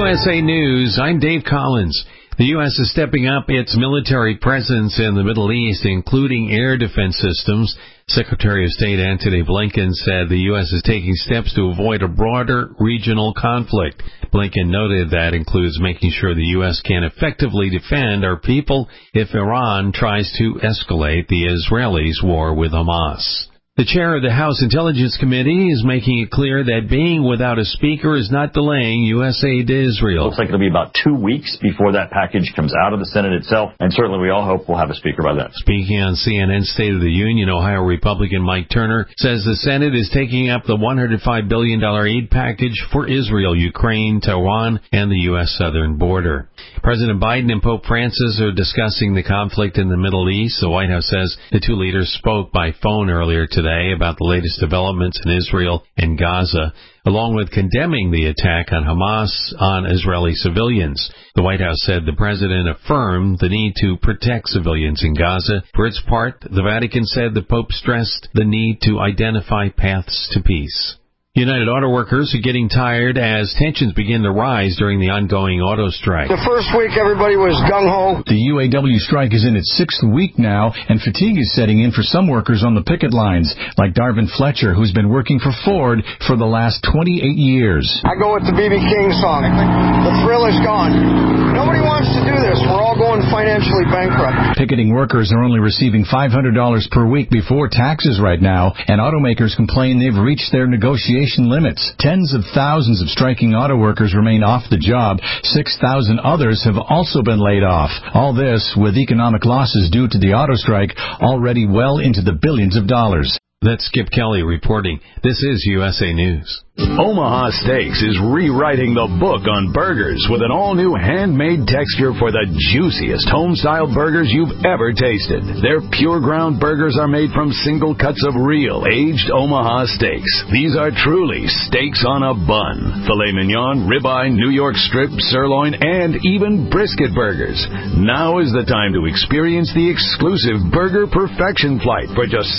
USA News, I'm Dave Collins. The U.S. is stepping up its military presence in the Middle East, including air defense systems. Secretary of State Antony Blinken said the U.S. is taking steps to avoid a broader regional conflict. Blinken noted that includes making sure the U.S. can effectively defend our people if Iran tries to escalate the Israelis' war with Hamas. The chair of the House Intelligence Committee is making it clear that being without a speaker is not delaying U.S. aid to Israel. Looks like it'll be about 2 weeks before that package comes out of the Senate itself, and certainly we all hope we'll have a speaker by then. Speaking on CNN's State of the Union, Ohio Republican Mike Turner says the Senate is taking up the $105 billion aid package for Israel, Ukraine, Taiwan, and the U.S. southern border. President Biden and Pope Francis are discussing the conflict in the Middle East. The White House says the two leaders spoke by phone earlier today about the latest developments in Israel and Gaza, along with condemning the attack on Hamas on Israeli civilians. The White House said the president affirmed the need to protect civilians in Gaza. For its part, the Vatican said the Pope stressed the need to identify paths to peace. United Auto Workers are getting tired as tensions begin to rise during the ongoing auto strike. The first week, everybody was gung-ho. The UAW strike is in its 6th week now, and fatigue is setting in for some workers on the picket lines, like Darvin Fletcher, who's been working for Ford for the last 28 years. I go with the B.B. King song. The thrill is gone. Nobody wants to do this. We're all going financially bankrupt. Picketing workers are only receiving $500 per week before taxes right now, and automakers complain they've reached their negotiation limits. Tens of thousands of striking auto workers remain off the job. 6,000 others have also been laid off. All this with economic losses due to the auto strike already well into the billions of dollars. That's Skip Kelly reporting. This is USA News. Omaha Steaks is rewriting the book on burgers with an all-new handmade texture for the juiciest home-style burgers you've ever tasted. Their pure ground burgers are made from single cuts of real, aged Omaha steaks. These are truly steaks on a bun. Filet mignon, ribeye, New York strip, sirloin, and even brisket burgers. Now is the time to experience the exclusive Burger Perfection Flight for just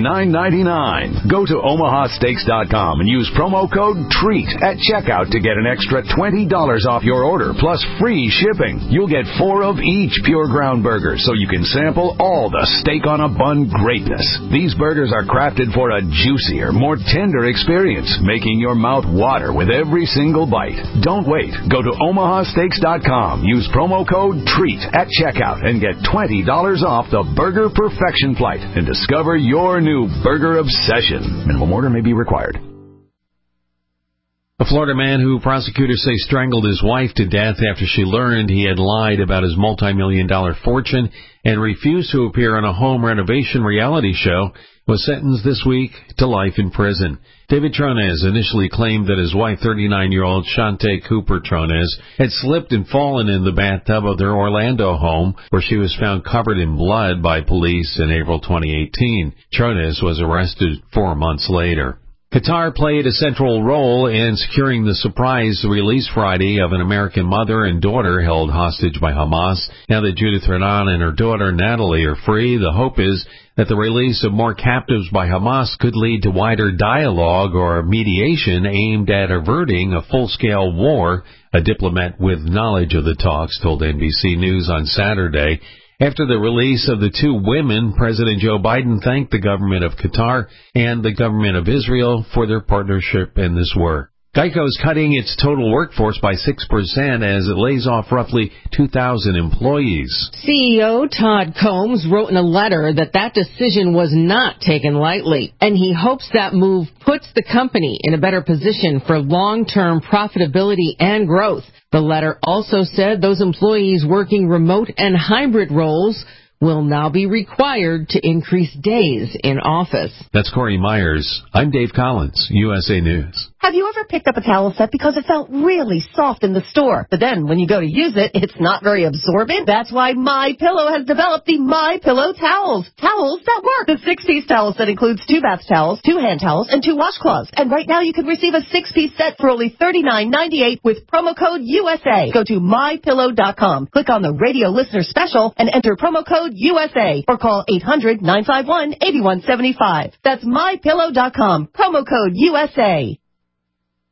$79.99. Go to omahasteaks.com and use promo code TREAT at checkout to get an extra $20 off your order, plus free shipping. You'll get 4 of each pure ground burger, so you can sample all the steak on a bun greatness. These burgers are crafted for a juicier, more tender experience, making your mouth water with every single bite. Don't wait. Go to omahasteaks.com. Use promo code TREAT at checkout and get $20 off the Burger Perfection Flight and discover your new burger obsession. Minimum order may be required. A Florida man who prosecutors say strangled his wife to death after she learned he had lied about his multi-million-dollar fortune and refused to appear on a home renovation reality show was sentenced this week to life in prison. David Trones initially claimed that his wife, 39-year-old Shante Cooper Trones, had slipped and fallen in the bathtub of their Orlando home, where she was found covered in blood by police in April 2018. Trones was arrested 4 months later. Qatar played a central role in securing the surprise release Friday of an American mother and daughter held hostage by Hamas. Now that Judith Renan and her daughter Natalie are free, the hope is that the release of more captives by Hamas could lead to wider dialogue or mediation aimed at averting a full-scale war. A diplomat with knowledge of the talks told NBC News on Saturday. After the release of the 2 women, President Joe Biden thanked the government of Qatar and the government of Israel for their partnership in this work. Geico is cutting its total workforce by 6% as it lays off roughly 2,000 employees. CEO Todd Combs wrote in a letter that decision was not taken lightly, and he hopes that move puts the company in a better position for long-term profitability and growth. The letter also said those employees working remote and hybrid roles will now be required to increase days in office. That's Corey Myers. I'm Dave Collins, USA News. Have you ever picked up a towel set because it felt really soft in the store, but then when you go to use it, it's not very absorbent? That's why MyPillow has developed the MyPillow towels. Towels that work. The 6-piece towel set includes 2 bath towels, 2 hand towels, and 2 washcloths. And right now you can receive a 6-piece set for only $39.98 with promo code USA. Go to MyPillow.com, click on the radio listener special, and enter promo code USA, or call 800-951-8175. That's MyPillow.com, promo code USA.